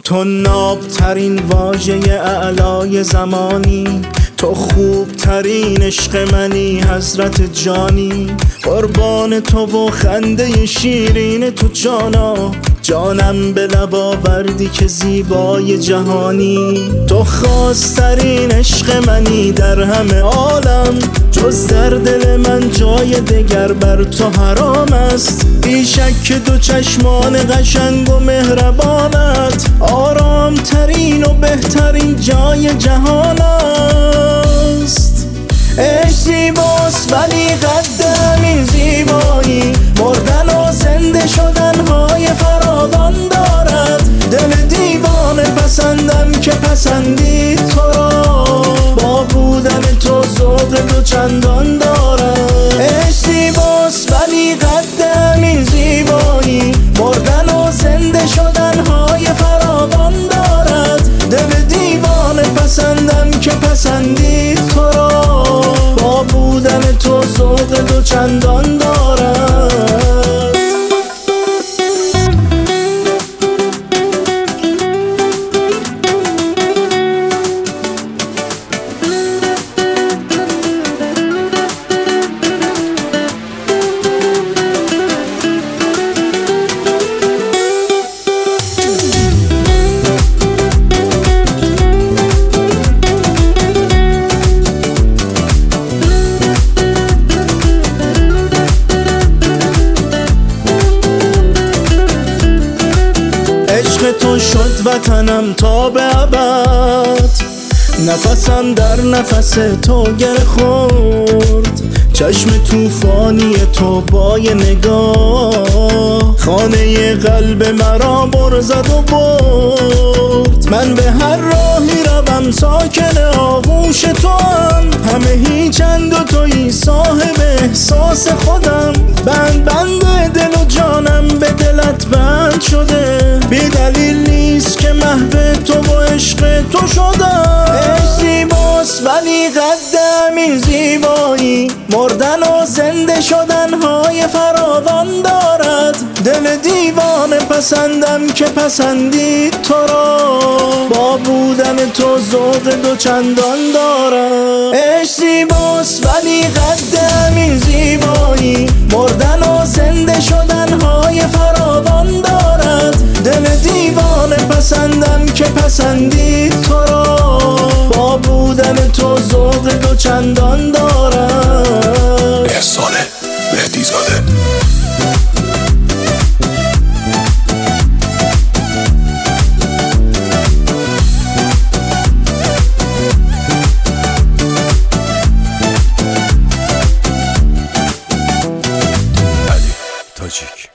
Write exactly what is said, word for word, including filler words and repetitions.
تو نابترین واژه اعلای زمانی، تو خوبترین عشق منی حضرت جانی. قربان تو و خنده شیرین تو جانا، جانم به لب آوردی که زیبای جهانی. تو خاصترین عشق منی در همه عالم، جز در دل من جای دگر بر تو حرام است. بی شک دو چشمان قشنگ و مهربانت آرام ترین و بهترین جای جهان است. عشق زیباست ولی قد همین زیبایی، مردن و زنده شدن های فراوان دارد. دل دیوانه پسندم که پسندی تو را، با بودن تو ذوق دو چندان دارد. عشق زیباست ولی قد همین زیبایی، مردن و زنده شدن های فراوان دارد. دل دیوانه پسندم که پسندی تو را، با بودن تو ذوق دو چندان دارد. عشق تو شد وطنم تا به ابد، نفسم در نفس تو گره خورد. چشم توفانی تو با یه نگاه، خانه قلب مرا بر زد و برد. من به هر راهی روم ساکن آغوش تو هم، همه هیچند و تویی صاحب احساس خودم. بند بند دل و جانم به دلت بند شده، بی دلیل نیست که محو تو و عشق تو شدم. عشق زیباست ولی قد همین زیبایی، مردن و زنده شدن های فراوان دارد. دل دیوانه پسندم که پسندی تو را، با بودن تو ذوق دو چندان دارد. عشق زیباست ولی قد همین زیبایی، مردن و زنده شدن های فراوان دارد. دل دیوانه پسندم که پسندی تو را، با بودن تو ذوق دو چندان دارد. احسان مهدی زاده. علی تاجیک.